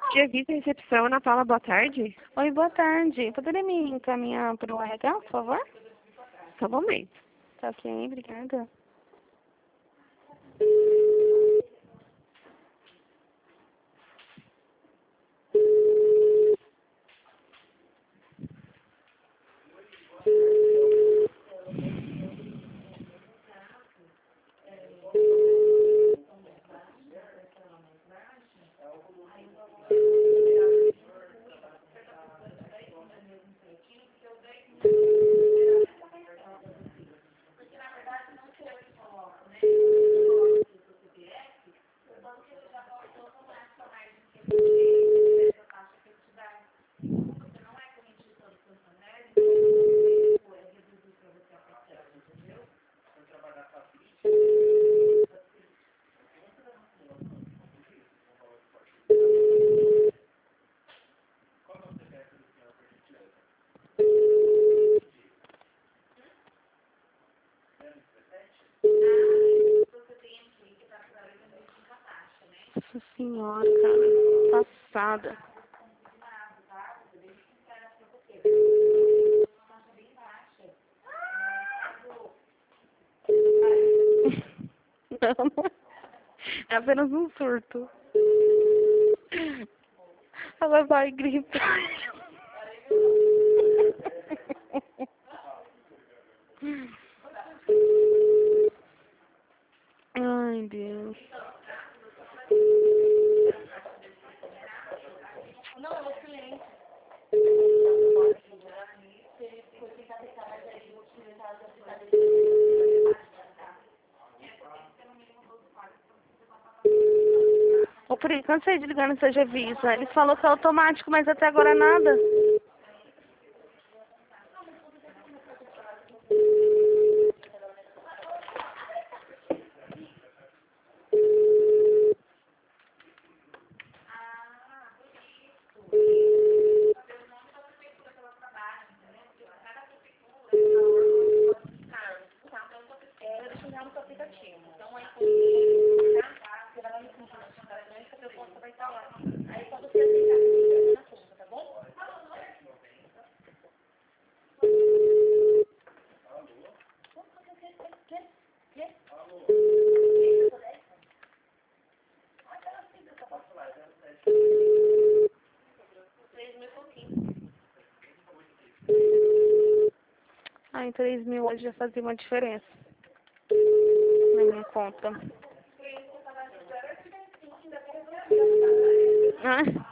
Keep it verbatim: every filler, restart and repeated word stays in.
Serviço e recepção, Ana Paula, boa tarde. Oi, boa tarde. Poderia me encaminhar para o R H, por favor? Só um momento. Tá ok, obrigada. Nossa senhora, cara. Passada. Não, é apenas um surto. Ela vai gritar. Ai, Deus. Ô, Pri, cansei de ligar no Seja Visa. Eles falaram que é automático, mas até agora nada. Ai, três mil hoje já fazia uma diferença na minha conta. Ah.